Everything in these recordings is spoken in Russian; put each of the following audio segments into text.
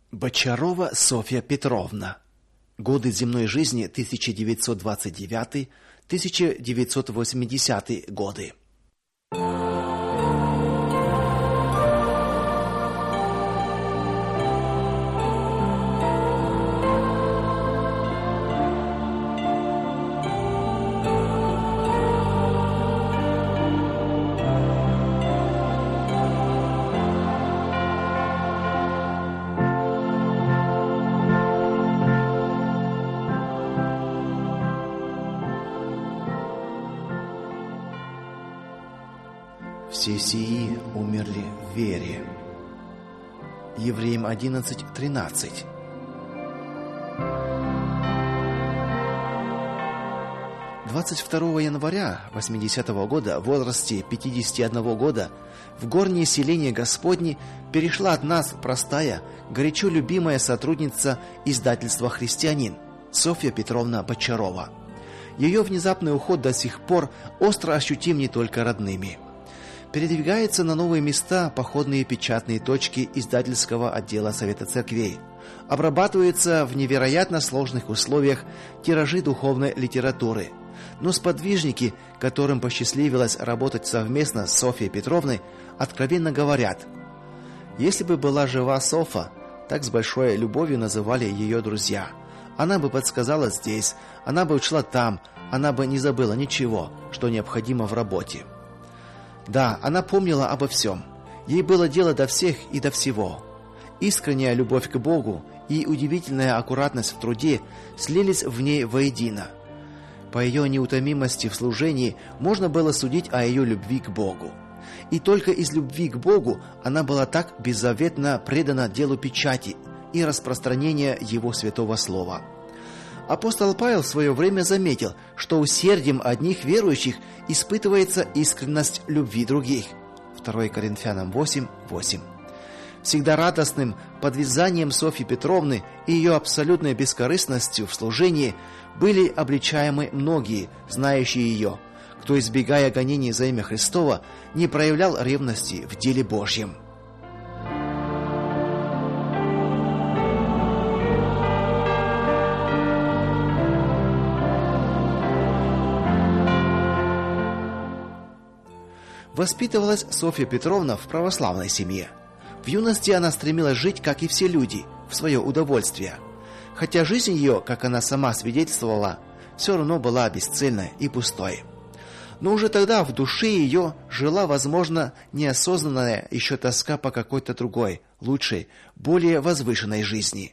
Бочарова Софья Петровна. Годы земной жизни 1929-1980 годы. Все сии умерли в вере. Евреям 11:13. «22 января 80-го года в возрасте 51 года в горнее селение Господне перешла от нас простая, горячо любимая сотрудница издательства «Христианин» Софья Петровна Бочарова. Ее внезапный уход до сих пор остро ощутим не только родными. Передвигаются на новые места походные печатные точки издательского отдела Совета Церквей. Обрабатываются в невероятно сложных условиях тиражи духовной литературы. Но сподвижники, которым посчастливилось работать совместно с Софьей Петровной, откровенно говорят: если бы была жива Софа, так с большой любовью называли ее друзья, она бы подсказала здесь, она бы учла там, она бы не забыла ничего, что необходимо в работе. Да, она помнила обо всем. Ей было дело до всех и до всего. Искренняя любовь к Богу и удивительная аккуратность в труде слились в ней воедино. По ее неутомимости в служении можно было судить о ее любви к Богу. И только из любви к Богу она была так беззаветно предана делу печати и распространения Его святого слова. Апостол Павел в свое время заметил, что усердием одних верующих испытывается искренность любви других. 2 Коринфянам 8:8. Всегда радостным подвязанием Софьи Петровны и ее абсолютной бескорыстностью в служении были обличаемы многие, знающие ее, кто, избегая гонений за имя Христово, не проявлял ревности в деле Божьем. Воспитывалась Софья Петровна в православной семье. В юности она стремилась жить, как и все люди, в свое удовольствие. Хотя жизнь ее, как она сама свидетельствовала, все равно была бесцельной и пустой. Но уже тогда в душе ее жила, возможно, неосознанная еще тоска по какой-то другой, лучшей, более возвышенной жизни.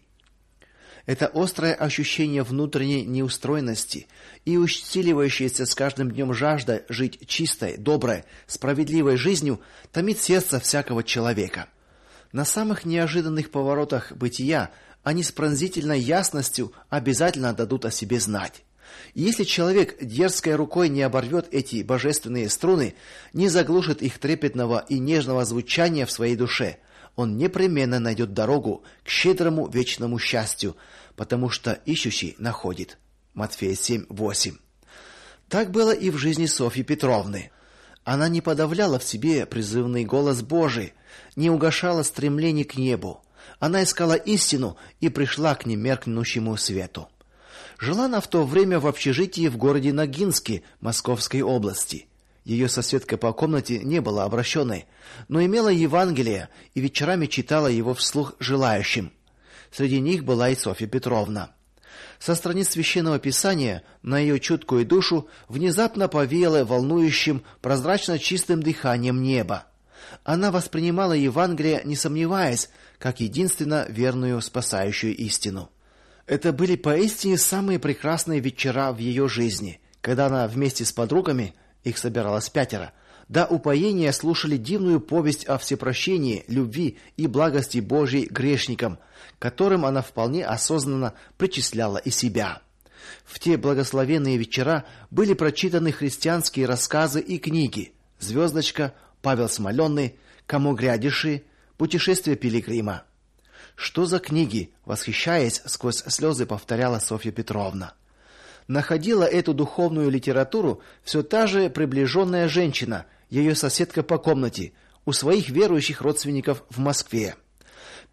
Это острое ощущение внутренней неустроенности и усиливающаяся с каждым днем жажда жить чистой, доброй, справедливой жизнью томит сердце всякого человека. На самых неожиданных поворотах бытия они с пронзительной ясностью обязательно дадут о себе знать. И если человек дерзкой рукой не оборвет эти божественные струны, не заглушит их трепетного и нежного звучания в своей душе, он непременно найдет дорогу к щедрому вечному счастью, потому что ищущий находит. Матфея 7:8. Так было и в жизни Софьи Петровны. Она не подавляла в себе призывный голос Божий, не угашала стремлений к небу. Она искала истину и пришла к немеркнущему свету. Жила она в то время в общежитии в городе Ногинске Московской области. Ее соседка по комнате не была обращенной, но имела Евангелие и вечерами читала его вслух желающим. Среди них была и Софья Петровна. Со страниц Священного Писания на ее чуткую душу внезапно повеяло волнующим, прозрачно чистым дыханием неба. Она воспринимала Евангелие, не сомневаясь, как единственно верную спасающую истину. Это были поистине самые прекрасные вечера в ее жизни, когда она вместе с подругами, их собиралось 5, до упоения слушали дивную повесть о всепрощении, любви и благости Божьей грешникам, которым она вполне осознанно причисляла и себя. В те благословенные вечера были прочитаны христианские рассказы и книги: «Звездочка», «Павел Смоленный», «Кому грядеши», «Путешествие пилигрима». Что за книги, восхищаясь, сквозь слезы повторяла Софья Петровна. Находила эту духовную литературу все та же приближенная женщина, ее соседка по комнате, у своих верующих родственников в Москве.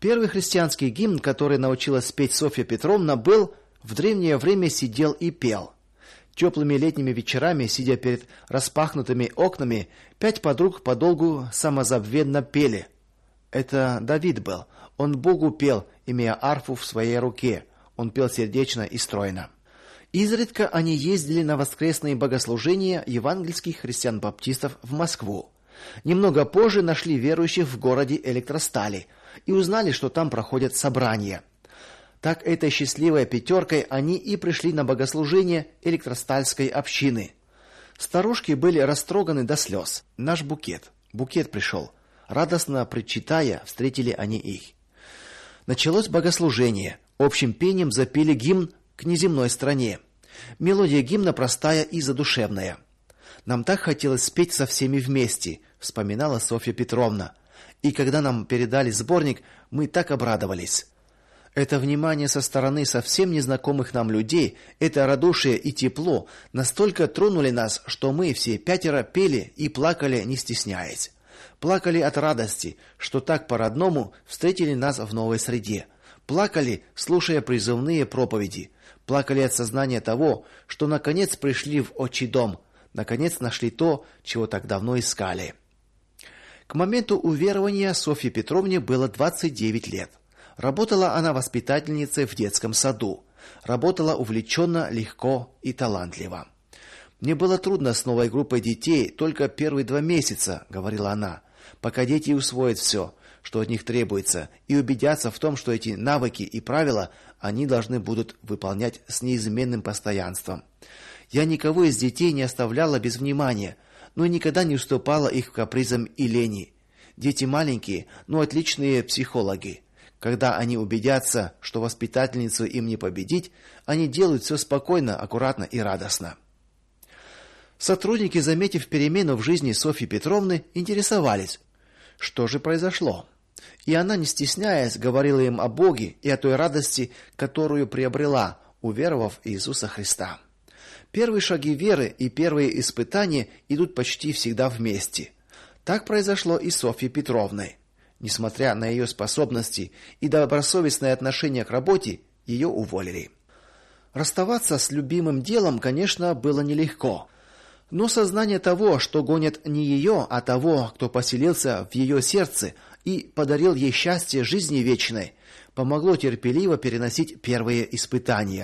Первый христианский гимн, который научилась петь Софья Петровна, был «В древнее время сидел и пел». Теплыми летними вечерами, сидя перед распахнутыми окнами, 5 подруг подолгу самозабвенно пели. Это Давид был. Он Богу пел, имея арфу в своей руке. Он пел сердечно и стройно. Изредка они ездили на воскресные богослужения евангельских христиан-баптистов в Москву. Немного позже нашли верующих в городе Электростали и узнали, что там проходят собрания. Так этой счастливой пятеркой они и пришли на богослужение Электростальской общины. Старушки были растроганы до слез. Наш букет пришел. Радостно причитая, встретили они их. Началось богослужение. Общим пением запели гимн к неземной стране. Мелодия гимна простая и задушевная. Нам так хотелось спеть со всеми вместе, вспоминала Софья Петровна. И когда нам передали сборник, мы так обрадовались. Это внимание со стороны совсем незнакомых нам людей, это радушие и тепло настолько тронули нас, что мы все 5 пели и плакали, не стесняясь. Плакали от радости, что так по-родному встретили нас в новой среде. Плакали, слушая призывные проповеди. Плакали от сознания того, что наконец пришли в отчий дом, наконец нашли то, чего так давно искали. К моменту уверования Софье Петровне было 29 лет. Работала она воспитательницей в детском саду. Работала увлеченно, легко и талантливо. Мне было трудно с новой группой детей только первые 2 месяца, говорила она, пока дети усвоят все, что от них требуется, и убедятся в том, что эти навыки и правила они должны будут выполнять с неизменным постоянством. Я никого из детей не оставляла без внимания, но никогда не уступала их капризам и лени. Дети маленькие, но отличные психологи. Когда они убедятся, что воспитательницу им не победить, они делают все спокойно, аккуратно и радостно. Сотрудники, заметив перемену в жизни Софьи Петровны, интересовались, что же произошло. И она, не стесняясь, говорила им о Боге и о той радости, которую приобрела, уверовав в Иисуса Христа. Первые шаги веры и первые испытания идут почти всегда вместе. Так произошло и с Софьей Петровной. Несмотря на ее способности и добросовестное отношение к работе, ее уволили. Расставаться с любимым делом, конечно, было нелегко. Но сознание того, что гонит не ее, а того, кто поселился в ее сердце и подарил ей счастье жизни вечной, помогло терпеливо переносить первые испытания.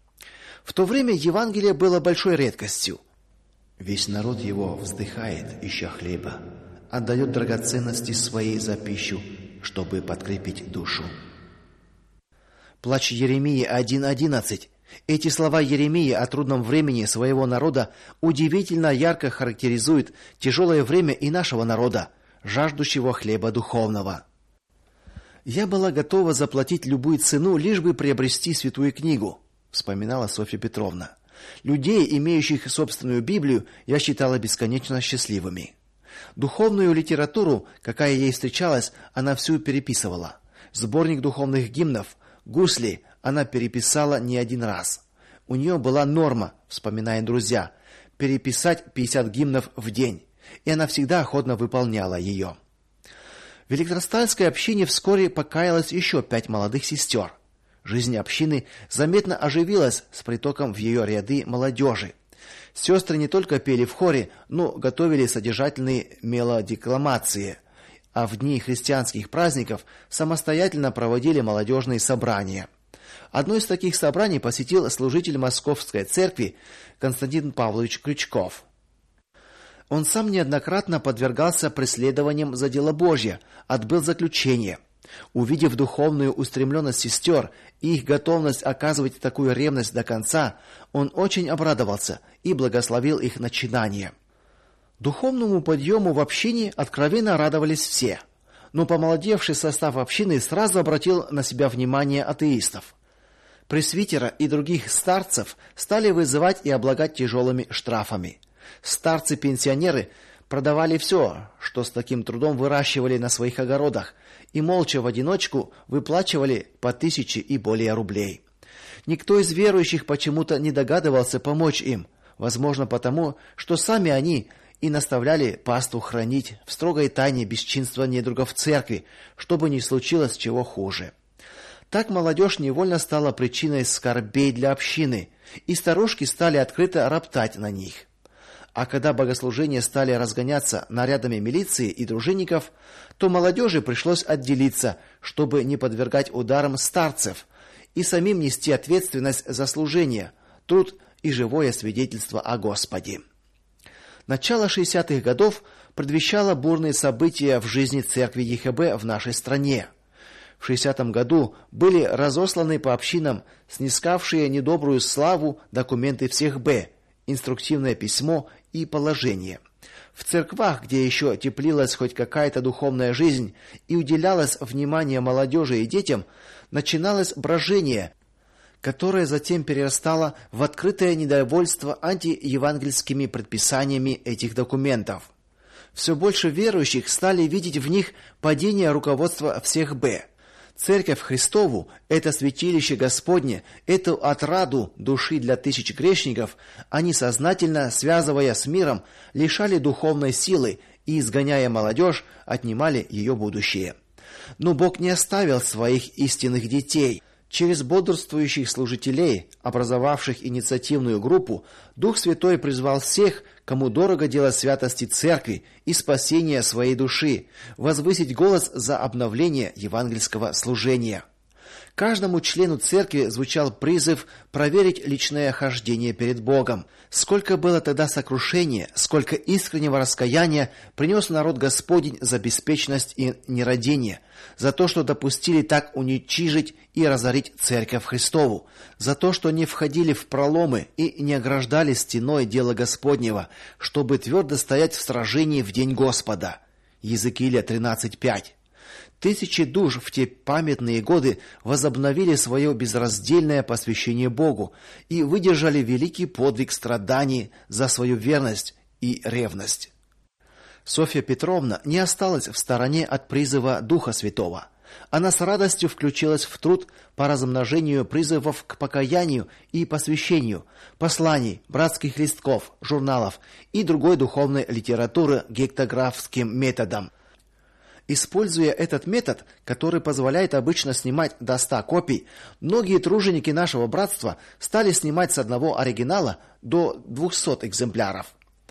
В то время Евангелие было большой редкостью. Весь народ его вздыхает, ища хлеба, отдает драгоценности свои за пищу, чтобы подкрепить душу. Плач Иеремии 1:11. Эти слова Иеремии о трудном времени своего народа удивительно ярко характеризуют тяжелое время и нашего народа, жаждущего хлеба духовного. Я была готова заплатить любую цену, лишь бы приобрести святую книгу, вспоминала Софья Петровна. Людей, имеющих собственную Библию, я считала бесконечно счастливыми. Духовную литературу, какая ей встречалась, она всю переписывала. Сборник духовных гимнов, гусли она переписала не один раз. У нее была норма, вспоминают друзья, переписать 50 гимнов в день, и она всегда охотно выполняла ее. В Электростальской общине вскоре покаялось еще 5 молодых сестер. Жизнь общины заметно оживилась с притоком в ее ряды молодежи. Сестры не только пели в хоре, но готовили содержательные мелодекламации, а в дни христианских праздников самостоятельно проводили молодежные собрания. Одно из таких собраний посетил служитель Московской церкви Константин Павлович Крючков. Он сам неоднократно подвергался преследованиям за дело Божье, отбыл заключение. Увидев духовную устремленность сестер и их готовность оказывать такую ревность до конца, он очень обрадовался и благословил их начинание. Духовному подъему в общине откровенно радовались все, но помолодевший состав общины сразу обратил на себя внимание атеистов. Пресвитера и других старцев стали вызывать и облагать тяжелыми штрафами. Старцы-пенсионеры продавали все, что с таким трудом выращивали на своих огородах, и молча в одиночку выплачивали по 1000 и более рублей. Никто из верующих почему-то не догадывался помочь им, возможно, потому, что сами они и наставляли паству хранить в строгой тайне бесчинства недругов церкви, чтобы не случилось чего хуже. Так молодежь невольно стала причиной скорбей для общины, и старушки стали открыто роптать на них. А когда богослужения стали разгоняться нарядами милиции и дружинников, то молодежи пришлось отделиться, чтобы не подвергать ударам старцев и самим нести ответственность за служение, труд и живое свидетельство о Господе. Начало 60-х годов предвещало бурные события в жизни церкви ЕХБ в нашей стране. В 60-м году были разосланы по общинам снискавшие недобрую славу документы всех Б, инструктивное письмо и положение. В церквах, где еще теплилась хоть какая-то духовная жизнь и уделялось внимание молодежи и детям, начиналось брожение, которое затем перерастало в открытое недовольство антиевангельскими предписаниями этих документов. Все больше верующих стали видеть в них падение руководства всех Б. Церковь Христову, это святилище Господне, эту отраду души для тысяч грешников, они сознательно, связывая с миром, лишали духовной силы и, изгоняя молодежь, отнимали ее будущее. Но Бог не оставил своих истинных детей. Через бодрствующих служителей, образовавших инициативную группу, Дух Святой призвал всех, кому дорого дело святости церкви и спасения своей души, возвысить голос за обновление евангельского служения. Каждому члену церкви звучал призыв проверить личное хождение перед Богом. Сколько было тогда сокрушения, сколько искреннего раскаяния принес народ Господень за беспечность и нерадение, за то, что допустили так уничижить и разорить церковь Христову, за то, что не входили в проломы и не ограждали стеной дело Господнего, чтобы твердо стоять в сражении в день Господа. Иезекииля 13:5. Тысячи душ в те памятные годы возобновили свое безраздельное посвящение Богу и выдержали великий подвиг страданий за свою верность и ревность. Софья Петровна не осталась в стороне от призыва Духа Святого. Она с радостью включилась в труд по размножению призывов к покаянию и посвящению, посланий, братских листков, журналов и другой духовной литературы гектографским методом. Используя этот метод, который позволяет обычно снимать до 100 копий, многие труженики нашего братства стали снимать с одного оригинала до 200 экземпляров.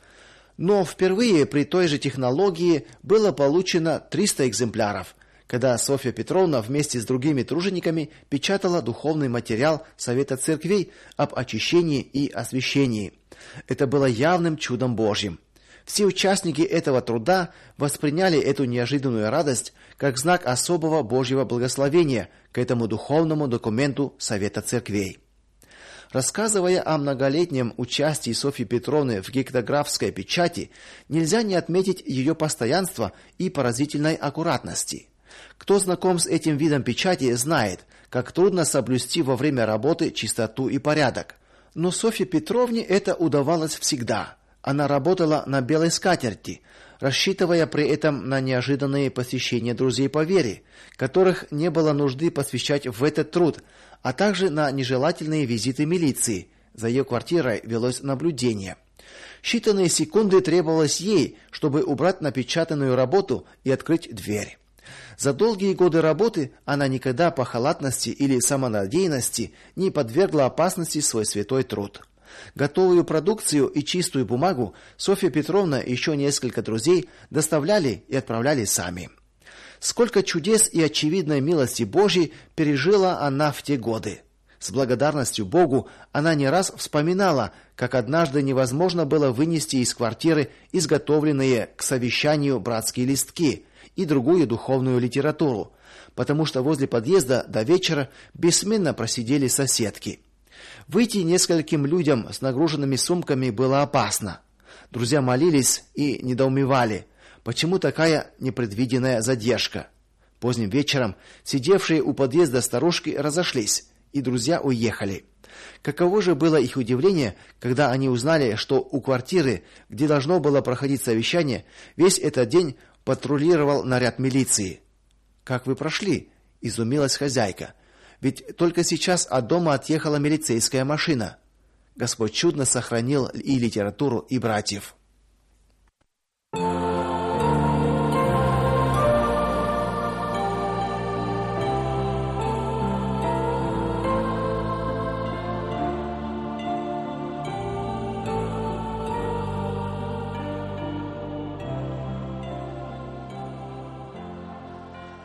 Но впервые при той же технологии было получено 300 экземпляров, когда Софья Петровна вместе с другими тружениками печатала духовный материал Совета церквей об очищении и освящении. Это было явным чудом Божьим. Все участники этого труда восприняли эту неожиданную радость как знак особого Божьего благословения к этому духовному документу Совета церквей. Рассказывая о многолетнем участии Софьи Петровны в гектографской печати, нельзя не отметить ее постоянства и поразительной аккуратности. Кто знаком с этим видом печати, знает, как трудно соблюсти во время работы чистоту и порядок. Но Софье Петровне это удавалось всегда. Она работала на белой скатерти, рассчитывая при этом на неожиданные посещения друзей по вере, которых не было нужды посвящать в этот труд, а также на нежелательные визиты милиции. За ее квартирой велось наблюдение. Считанные секунды требовалось ей, чтобы убрать напечатанную работу и открыть дверь. За долгие годы работы она никогда по халатности или самонадеянности не подвергла опасности свой святой труд. Готовую продукцию и чистую бумагу Софья Петровна и еще несколько друзей доставляли и отправляли сами. Сколько чудес и очевидной милости Божьей пережила она в те годы. С благодарностью Богу она не раз вспоминала, как однажды невозможно было вынести из квартиры изготовленные к совещанию братские листки и другую духовную литературу, потому что возле подъезда до вечера бессменно просидели соседки. Выйти нескольким людям с нагруженными сумками было опасно. Друзья молились и недоумевали, почему такая непредвиденная задержка. Поздним вечером сидевшие у подъезда старушки разошлись, и друзья уехали. Каково же было их удивление, когда они узнали, что у квартиры, где должно было проходить совещание, весь этот день патрулировал наряд милиции. «Как вы прошли?» – изумилась хозяйка. «Ведь только сейчас от дома отъехала милицейская машина». Господь чудно сохранил и литературу, и братьев.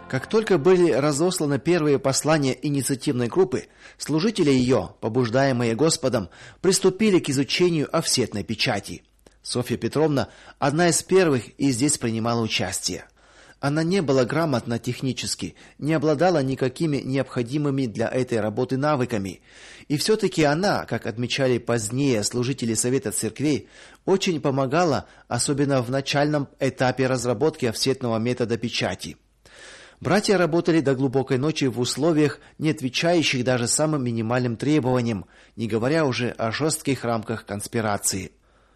Как только были разосланы первые послания инициативной группы, служители ее, побуждаемые Господом, приступили к изучению офсетной печати. Софья Петровна одна из первых и здесь принимала участие. Она не была грамотна технически, не обладала никакими необходимыми для этой работы навыками. И все-таки она, как отмечали позднее служители Совета церквей, очень помогала, особенно в начальном этапе разработки офсетного метода печати. Братья работали до глубокой ночи в условиях, не отвечающих даже самым минимальным требованиям, не говоря уже о жестких рамках конспирации.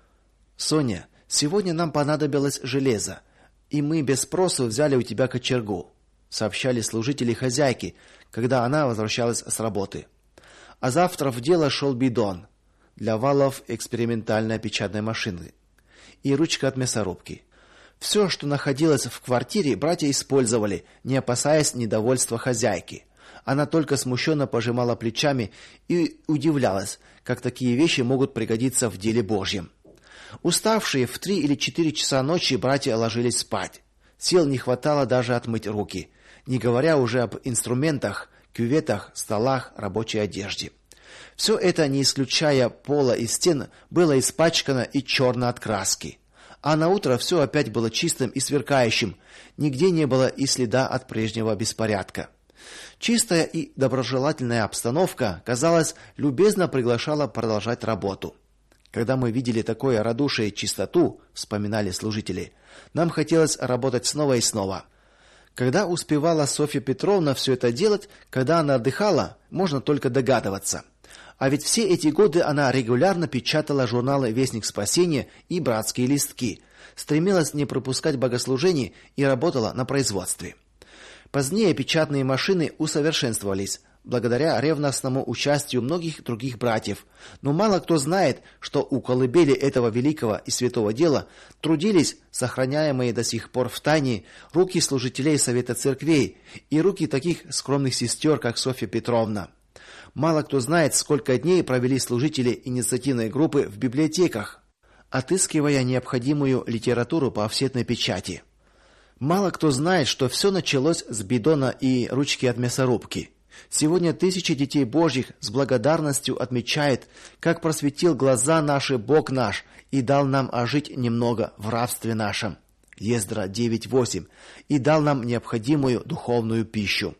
«Соня, сегодня нам понадобилось железо, и мы без спросу взяли у тебя кочергу», сообщали служители хозяйки, когда она возвращалась с работы. А завтра в дело шел бидон для валов экспериментальной печатной машины и ручка от мясорубки. Все, что находилось в квартире, братья использовали, не опасаясь недовольства хозяйки. Она только смущенно пожимала плечами и удивлялась, как такие вещи могут пригодиться в деле Божьем. Уставшие в 3 или 4 часа ночи братья ложились спать. Сил не хватало даже отмыть руки, не говоря уже об инструментах, кюветах, столах, рабочей одежде. Все это, не исключая пола и стен, было испачкано и черно от краски. А на утро все опять было чистым и сверкающим, нигде не было и следа от прежнего беспорядка. Чистая и доброжелательная обстановка, казалось, любезно приглашала продолжать работу. Когда мы видели такое радушие и чистоту, вспоминали служители, нам хотелось работать снова и снова. Когда успевала Софья Петровна все это делать, когда она отдыхала, можно только догадываться. А ведь все эти годы она регулярно печатала журналы «Вестник спасения» и «Братские листки», стремилась не пропускать богослужений и работала на производстве. Позднее печатные машины усовершенствовались благодаря ревностному участию многих других братьев, но мало кто знает, что у колыбели этого великого и святого дела трудились сохраняемые до сих пор в тайне руки служителей Совета церквей и руки таких скромных сестер, как Софья Петровна. Мало кто знает, сколько дней провели служители инициативной группы в библиотеках, отыскивая необходимую литературу по офсетной печати. Мало кто знает, что все началось с бидона и ручки от мясорубки. Сегодня тысячи детей Божьих с благодарностью отмечают, как просветил глаза наши Бог наш и дал нам ожить немного в рабстве нашем. Ездра 9:8. И дал нам необходимую духовную пищу.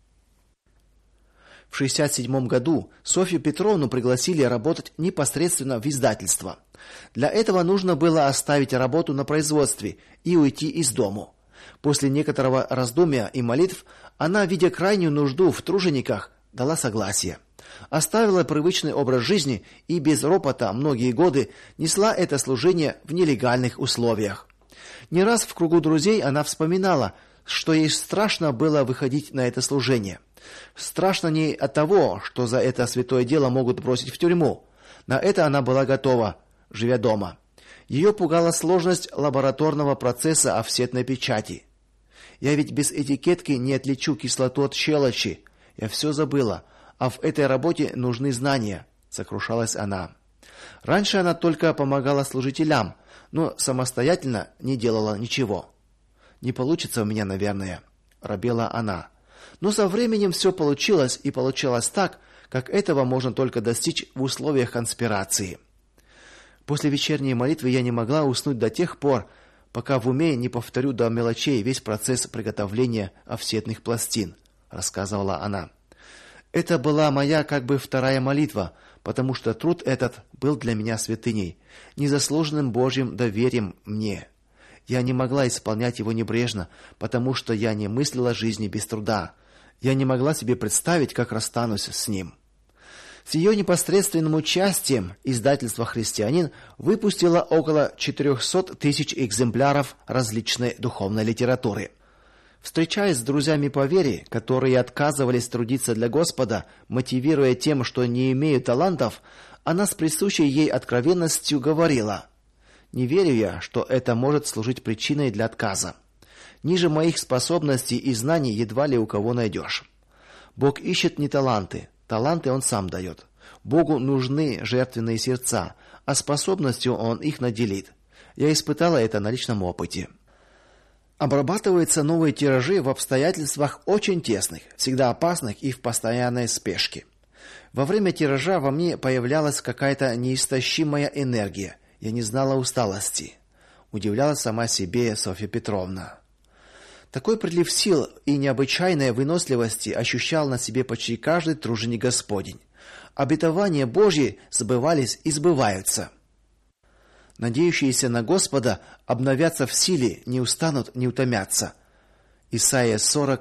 В 1967 году Софью Петровну пригласили работать непосредственно в издательство. Для этого нужно было оставить работу на производстве и уйти из дому. После некоторого раздумья и молитв она, видя крайнюю нужду в тружениках, дала согласие. Оставила привычный образ жизни и без ропота многие годы несла это служение в нелегальных условиях. Не раз в кругу друзей она вспоминала, что ей страшно было выходить на это служение. Страшно не от того, что за это святое дело могут бросить в тюрьму. На это она была готова, живя дома. Ее пугала сложность лабораторного процесса офсетной печати. Я ведь без этикетки не отличу кислоту от щелочи. Я все забыла, а в этой работе нужны знания, сокрушалась она. Раньше она только помогала служителям, но самостоятельно не делала ничего. Не получится у меня, наверное, робела она. Но со временем все получилось, и получалось так, как этого можно только достичь в условиях конспирации. После вечерней молитвы я не могла уснуть до тех пор, пока в уме не повторю до мелочей весь процесс приготовления офсетных пластин, рассказывала она. Это была моя как бы вторая молитва, потому что труд этот был для меня святыней, незаслуженным Божьим доверием мне. Я не могла исполнять его небрежно, потому что я не мыслила жизни без труда. Я не могла себе представить, как расстанусь с ним. С ее непосредственным участием издательство «Христианин» выпустило около 400 тысяч экземпляров различной духовной литературы. Встречаясь с друзьями по вере, которые отказывались трудиться для Господа, мотивируя тем, что не имеют талантов, она с присущей ей откровенностью говорила: «Не верю я, что это может служить причиной для отказа. Ниже моих способностей и знаний едва ли у кого найдешь. Бог ищет не таланты, таланты Он сам дает. Богу нужны жертвенные сердца, а способностью Он их наделит. Я испытала это на личном опыте». Обрабатываются новые тиражи в обстоятельствах очень тесных, всегда опасных и в постоянной спешке. Во время тиража во мне появлялась какая-то неистощимая энергия. Я не знала усталости. Удивлялась сама себе Софья Петровна. Такой прилив сил и необычайной выносливости ощущал на себе почти каждый труженик Господень. Обетования Божьи сбывались и сбываются. Надеющиеся на Господа обновятся в силе, не устанут, не утомятся. Исайя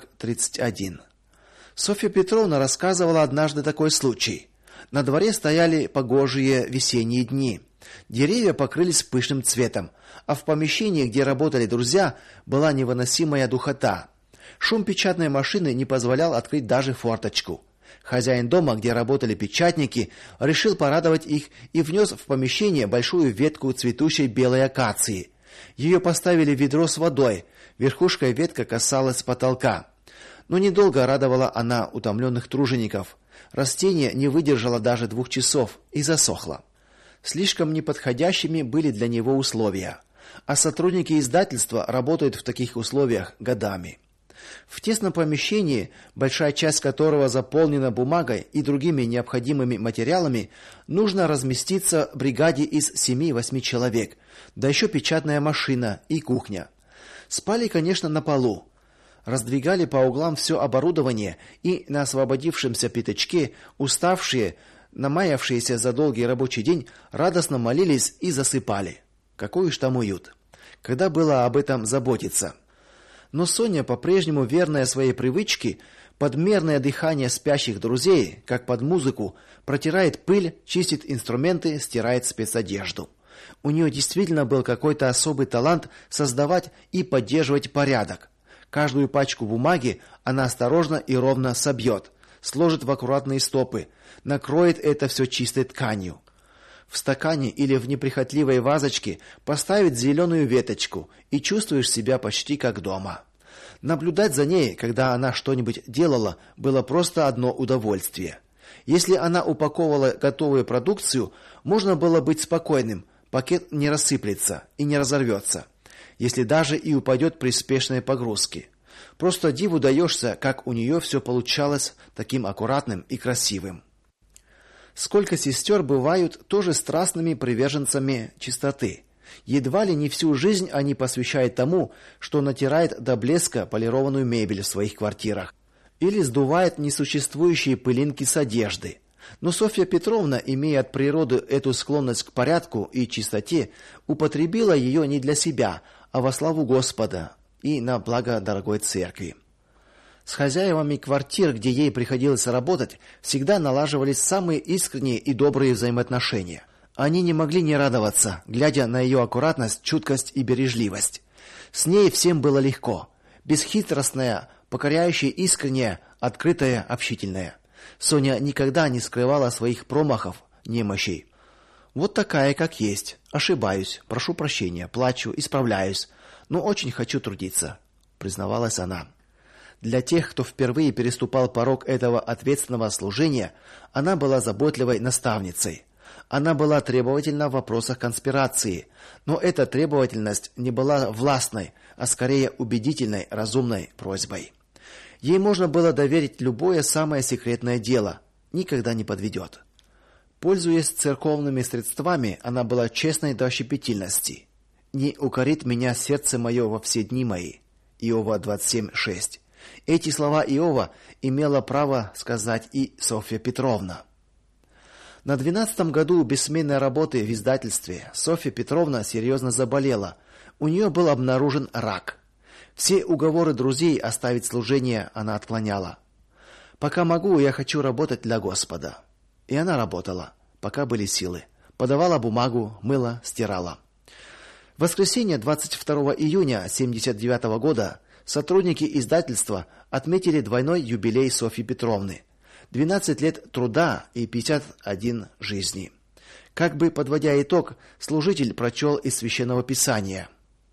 40:31. Софья Петровна рассказывала однажды такой случай. На дворе стояли погожие весенние дни. Деревья покрылись пышным цветом, а в помещении, где работали друзья, была невыносимая духота. Шум печатной машины не позволял открыть даже форточку. Хозяин дома, где работали печатники, решил порадовать их и внес в помещение большую ветку цветущей белой акации. Ее поставили в ведро с водой, верхушкой ветка касалась потолка. Но недолго радовала она утомленных тружеников. Растение не выдержало даже 2 часов и засохло. Слишком неподходящими были для него условия, а сотрудники издательства работают в таких условиях годами. В тесном помещении, большая часть которого заполнена бумагой и другими необходимыми материалами, нужно разместиться бригаде из 7-8 человек, да еще печатная машина и кухня. Спали, конечно, на полу. Раздвигали по углам все оборудование, и на освободившемся пятачке уставшие, намаявшиеся за долгий рабочий день, радостно молились и засыпали. Какой уж там уют. Когда было об этом заботиться. Но Соня, по-прежнему верная своей привычке, под мерное дыхание спящих друзей, как под музыку, протирает пыль, чистит инструменты, стирает спецодежду. У нее действительно был какой-то особый талант создавать и поддерживать порядок. Каждую пачку бумаги она осторожно и ровно собьет, сложит в аккуратные стопы, накроет это все чистой тканью. В стакане или в неприхотливой вазочке поставить зеленую веточку, и чувствуешь себя почти как дома. Наблюдать за ней, когда она что-нибудь делала, было просто одно удовольствие. Если она упаковывала готовую продукцию, можно было быть спокойным, пакет не рассыплется и не разорвется, если даже и упадет при спешной погрузке. Просто диву даешься, как у нее все получалось таким аккуратным и красивым. Сколько сестер бывают тоже страстными приверженцами чистоты. Едва ли не всю жизнь они посвящают тому, что натирает до блеска полированную мебель в своих квартирах или сдувает несуществующие пылинки с одежды. Но Софья Петровна, имея от природы эту склонность к порядку и чистоте, употребила ее не для себя, а во славу Господа и на благо дорогой церкви. С хозяевами квартир, где ей приходилось работать, всегда налаживались самые искренние и добрые взаимоотношения. Они не могли не радоваться, глядя на ее аккуратность, чуткость и бережливость. С ней всем было легко, бесхитростная, покоряющая, искренняя, открытая, общительная. Соня никогда не скрывала своих промахов, немощей. Вот такая, как есть. Ошибаюсь, прошу прощения, плачу, исправляюсь, но очень хочу трудиться, признавалась она. Для тех, кто впервые переступал порог этого ответственного служения, она была заботливой наставницей. Она была требовательна в вопросах конспирации, но эта требовательность не была властной, а скорее убедительной, разумной просьбой. Ей можно было доверить любое самое секретное дело, никогда не подведет. Пользуясь церковными средствами, она была честной до щепетильности. Не укорит меня сердце мое во все дни мои. Иова 27:6. Эти слова Иова имела право сказать и Софья Петровна. На 12-м году бессменной работы в издательстве Софья Петровна серьезно заболела. У нее был обнаружен рак. Все уговоры друзей оставить служение она отклоняла. Пока могу, я хочу работать для Господа. И она работала, пока были силы. Подавала бумагу, мыла, стирала. В воскресенье 22 июня 1979 года сотрудники издательства отметили двойной юбилей Софьи Петровны. 12 лет труда и 51 жизни. Как бы подводя итог, служитель прочел из Священного Писания: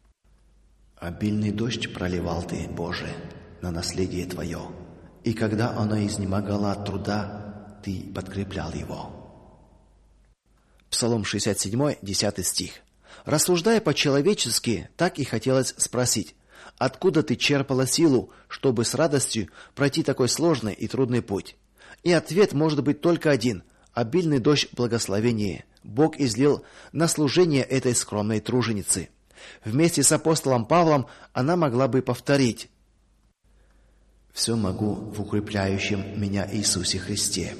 «Обильный дождь проливал ты, Боже, на наследие твое, и когда оно изнемогало от труда, ты подкреплял его». Псалом 67, 10 стих. Рассуждая по-человечески, так и хотелось спросить: откуда ты черпала силу, чтобы с радостью пройти такой сложный и трудный путь? И ответ может быть только один: обильный дождь благословения Бог излил на служение этой скромной труженицы. Вместе с апостолом Павлом она могла бы повторить: «Все могу в укрепляющем меня Иисусе Христе».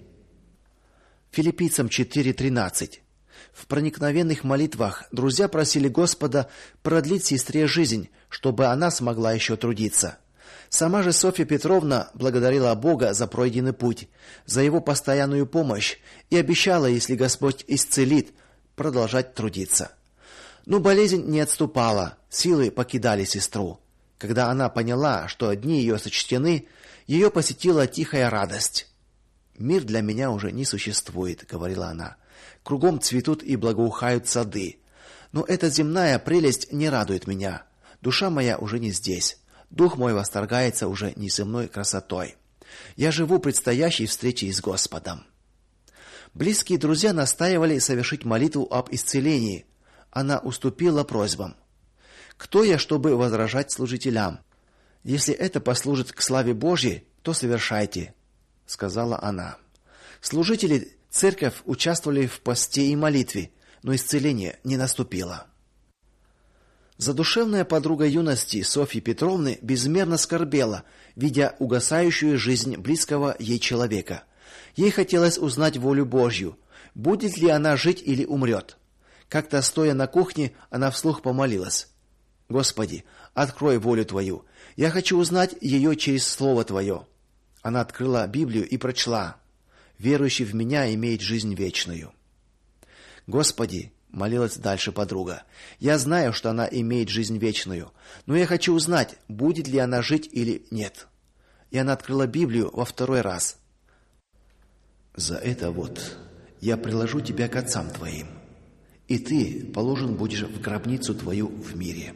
Филиппийцам 4:13. В проникновенных молитвах друзья просили Господа продлить сестре жизнь, чтобы она смогла еще трудиться. Сама же Софья Петровна благодарила Бога за пройденный путь, за его постоянную помощь и обещала, если Господь исцелит, продолжать трудиться. Но болезнь не отступала, силы покидали сестру. Когда она поняла, что дни ее сочтены, ее посетила тихая радость. «Мир для меня уже не существует», — говорила она. «Кругом цветут и благоухают сады. Но эта земная прелесть не радует меня. Душа моя уже не здесь. Дух мой восторгается уже неземной красотой. Я живу предстоящей встречей с Господом». Близкие друзья настаивали совершить молитву об исцелении. Она уступила просьбам. «Кто я, чтобы возражать служителям? Если это послужит к славе Божьей, то совершайте», — сказала она. Служители церковь участвовали в посте и молитве, но исцеление не наступило. Задушевная подруга юности Софьи Петровны безмерно скорбела, видя угасающую жизнь близкого ей человека. Ей хотелось узнать волю Божью, будет ли она жить или умрет. Как-то, стоя на кухне, она вслух помолилась: «Господи, открой волю Твою. Я хочу узнать ее через Слово Твое». Она открыла Библию и прочла: «Верующий в Меня имеет жизнь вечную». «Господи», — молилась дальше подруга, — «я знаю, что она имеет жизнь вечную, но я хочу узнать, будет ли она жить или нет». И она открыла Библию во второй раз. «За это вот я приложу тебя к отцам твоим, и ты положен будешь в гробницу твою в мире».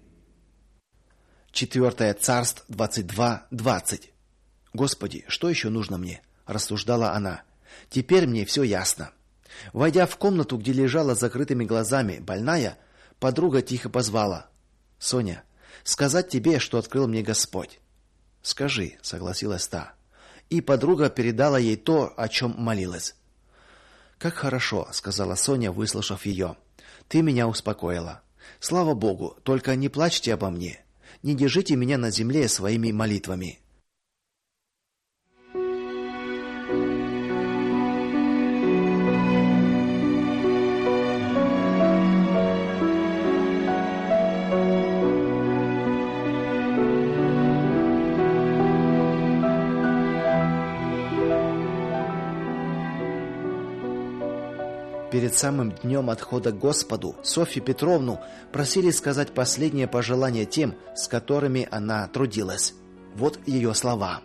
4 Царств 22:20. «Господи, что еще нужно мне?» — рассуждала она. «Теперь мне все ясно». Войдя в комнату, где лежала с закрытыми глазами больная, подруга тихо позвала: «Соня, сказать тебе, что открыл мне Господь». «Скажи», — согласилась та. И подруга передала ей то, о чем молилась. «Как хорошо», — сказала Соня, выслушав ее. «Ты меня успокоила. Слава Богу, только не плачьте обо мне. Не держите меня на земле своими молитвами». Перед самым днем отхода к Господу Софью Петровну просили сказать последнее пожелание тем, с которыми она трудилась. Вот ее слова.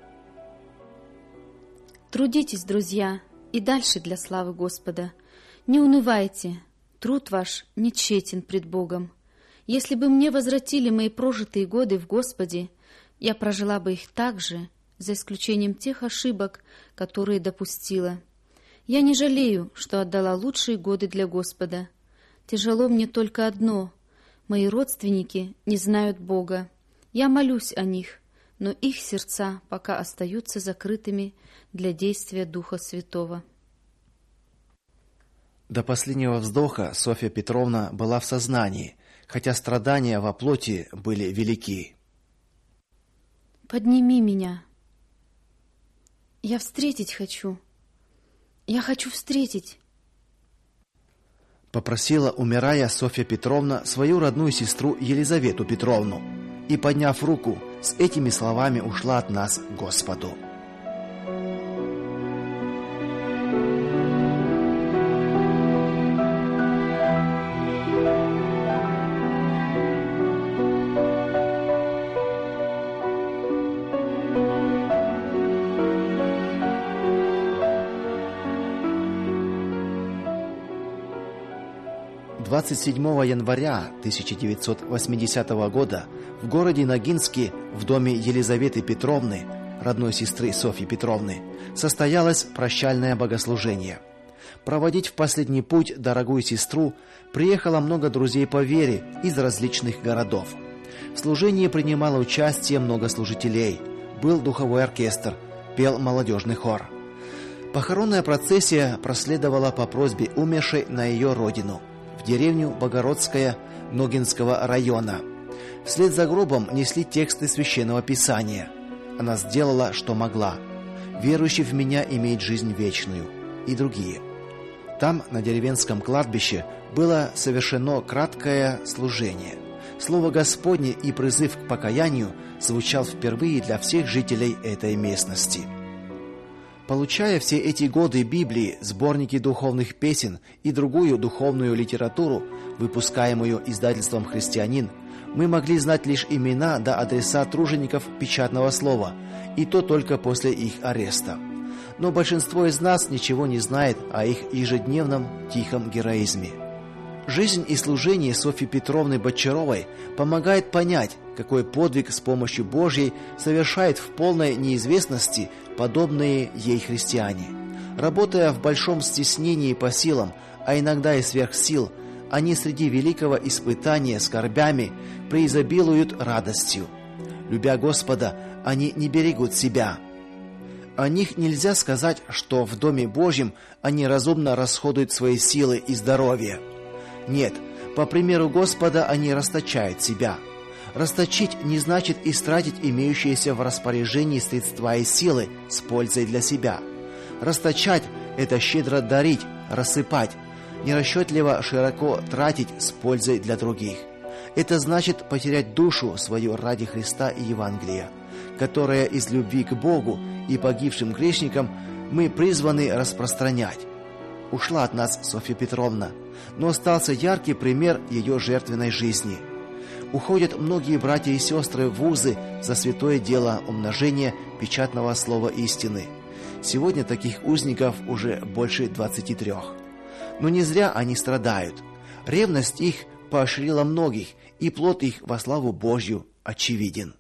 «Трудитесь, друзья, и дальше для славы Господа. Не унывайте, труд ваш не тщетен пред Богом. Если бы мне возвратили мои прожитые годы в Господе, я прожила бы их так же, за исключением тех ошибок, которые допустила. Я не жалею, что отдала лучшие годы для Господа. Тяжело мне только одно: мои родственники не знают Бога. Я молюсь о них, но их сердца пока остаются закрытыми для действия Духа Святого». До последнего вздоха Софья Петровна была в сознании, хотя страдания во плоти были велики. «Подними меня. Я встретить хочу. Я хочу встретить», — попросила, умирая, Софья Петровна свою родную сестру Елизавету Петровну и, подняв руку, с этими словами ушла от нас к Господу. — 27 января 1980 года в городе Ногинске в доме Елизаветы Петровны, родной сестры Софьи Петровны, состоялось прощальное богослужение. Проводить в последний путь дорогую сестру приехало много друзей по вере из различных городов. В служении принимало участие много служителей. Был духовой оркестр, пел молодежный хор. Похоронная процессия проследовала по просьбе умершей на ее родину, в деревню Богородская Ногинского района. Вслед за гробом несли тексты Священного Писания. Она сделала, что могла. «Верующий в меня имеет жизнь вечную» и другие. Там, на деревенском кладбище, было совершено краткое служение. Слово Господне и призыв к покаянию звучал впервые для всех жителей этой местности. Получая все эти годы Библии, сборники духовных песен и другую духовную литературу, выпускаемую издательством «Христианин», мы могли знать лишь имена да адреса тружеников печатного слова, и то только после их ареста. Но большинство из нас ничего не знает о их ежедневном тихом героизме. Жизнь и служение Софьи Петровны Бочаровой помогает понять, какой подвиг с помощью Божьей совершает в полной неизвестности подобные ей христиане. Работая в большом стеснении по силам, а иногда и сверх сил, они среди великого испытания скорбями преизобилуют радостью. Любя Господа, они не берегут себя. О них нельзя сказать, что в Доме Божьем они разумно расходуют свои силы и здоровье. Нет, по примеру Господа они расточают себя. Расточить не значит истратить имеющиеся в распоряжении средства и силы с пользой для себя. Расточать – это щедро дарить, рассыпать, нерасчетливо широко тратить с пользой для других. Это значит потерять душу свою ради Христа и Евангелия, которое из любви к Богу и погибшим грешникам мы призваны распространять. Ушла от нас Софья Петровна, но остался яркий пример ее жертвенной жизни. Уходят многие братья и сестры в вузы за святое дело умножения печатного слова истины. Сегодня таких узников уже больше 23. Но не зря они страдают. Ревность их поощрила многих, и плод их во славу Божью очевиден.